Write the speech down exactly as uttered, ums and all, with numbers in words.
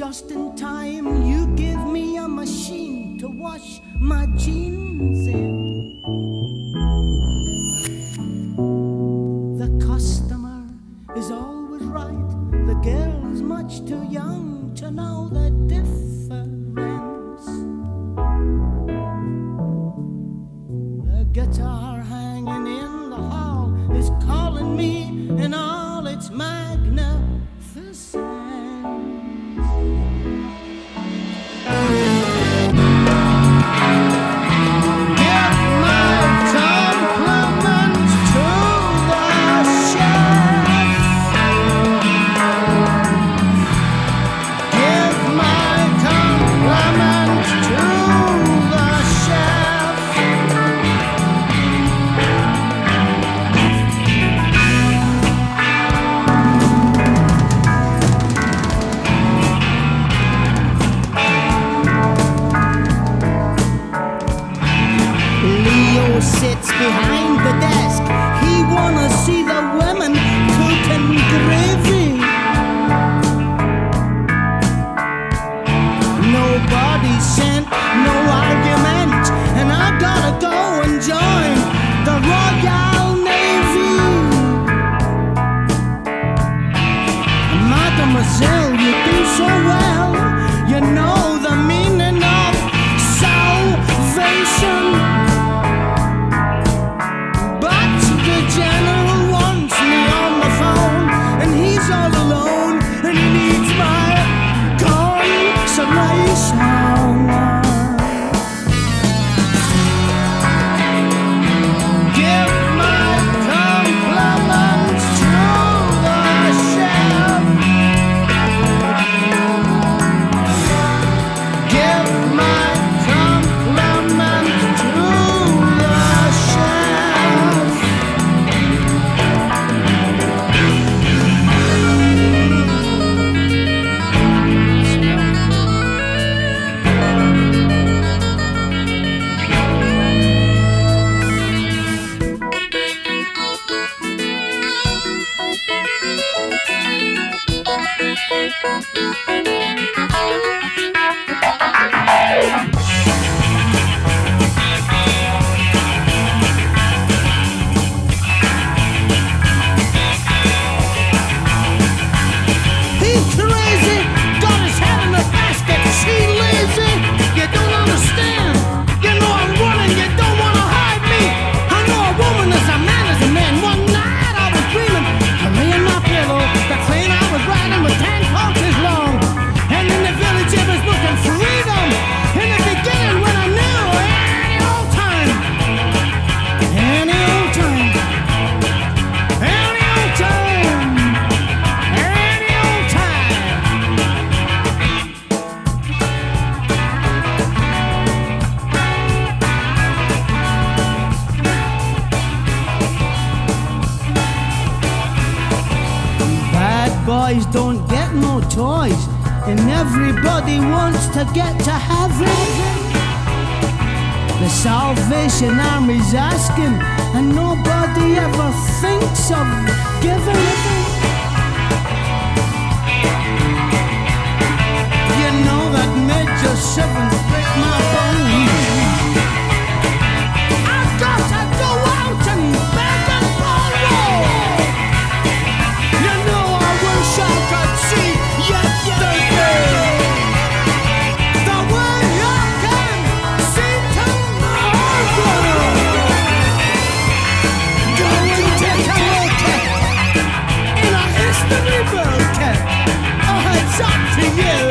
just in time. You give me a machine to wash my jeans in. The customer is always right. The girl is much too young to know the difference. The guitar hanging in the hall is calling me in all its magnificence. Sits behind the desk. He wanna see the women cooking gravy. Nobody sent, no argument, and I gotta go and join the Royal Navy. Mademoiselle, you do so well. You know the meaning of salvation. General wants me on the phone, and he's all alone, and he needs my consolation. Give my compliments to the chef. Give my compliments to the chef. Boys don't get no toys, and everybody wants to get to heaven. The Salvation Army's asking, and nobody ever thinks of giving. You know that Major Sevens break my bones. I've got to go out and beg and borrow. You know I wish I could see yesterday. The way I can see tomorrow. Go and take a look in a history book. Oh, it's up to you.